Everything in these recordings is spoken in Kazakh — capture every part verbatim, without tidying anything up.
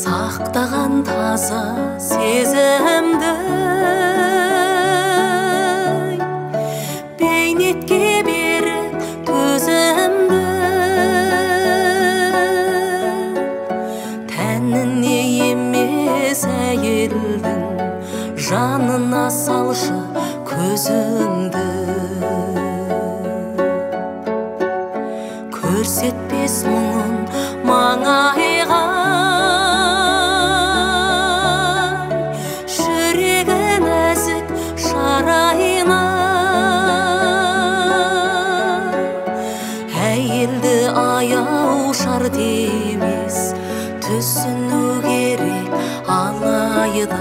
сақтаған таза сезімді бейнетке беріп төзімді тәніне емес әйелдің жанына салшы көзіңді көрсетпес мұңын маңайға жүрегі нәзік шарайына әйелді аяу шарт емес түсіну керек алайда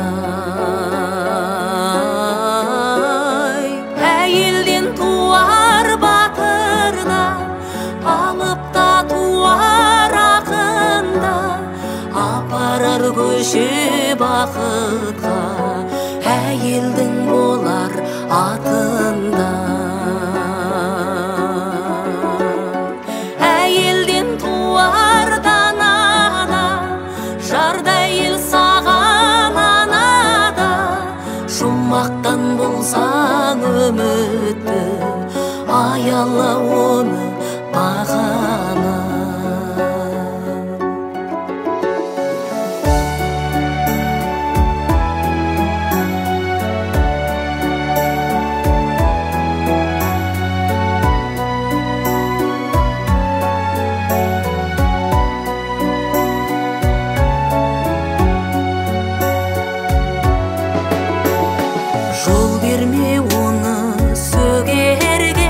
әйелден туар батырда алып та туар ақында апарар көше бақытқа әйелдің болар атында әйелден туар данада жарда ел саған анада жұмақтан болсаң үмітті аяла оны бағана жол берме оны сөгерге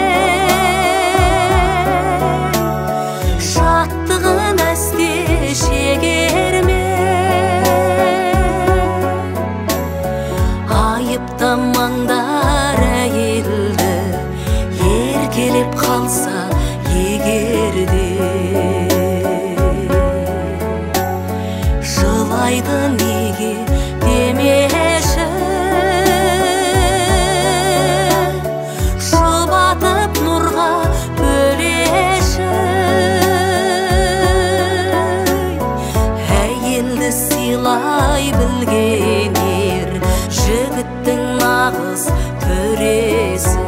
шаттығын әсте шегерме айыптамаңдар әйелді еркелеп қалса егерде жылайды неге демеші жұбатып нұрға бөлеші әйелді сыйлай білген ер жігіттің нағыз төресі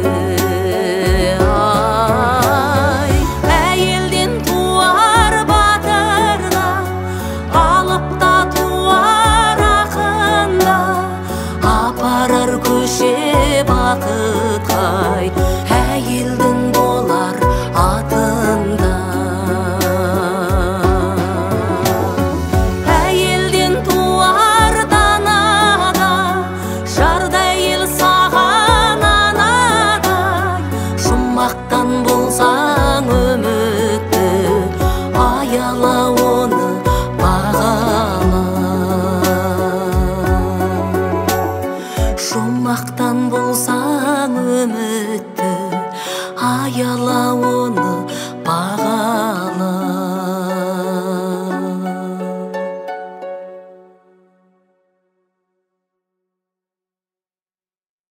ай әйелден туар батырда алып та туар ақында апарар көше бақытқа әйелдің болар атында әйелден туар данада жарда ел саған анадай жұмақтан болсаң үмітті аяла оны бағала жұмақтан болсаң үмітті аяла оны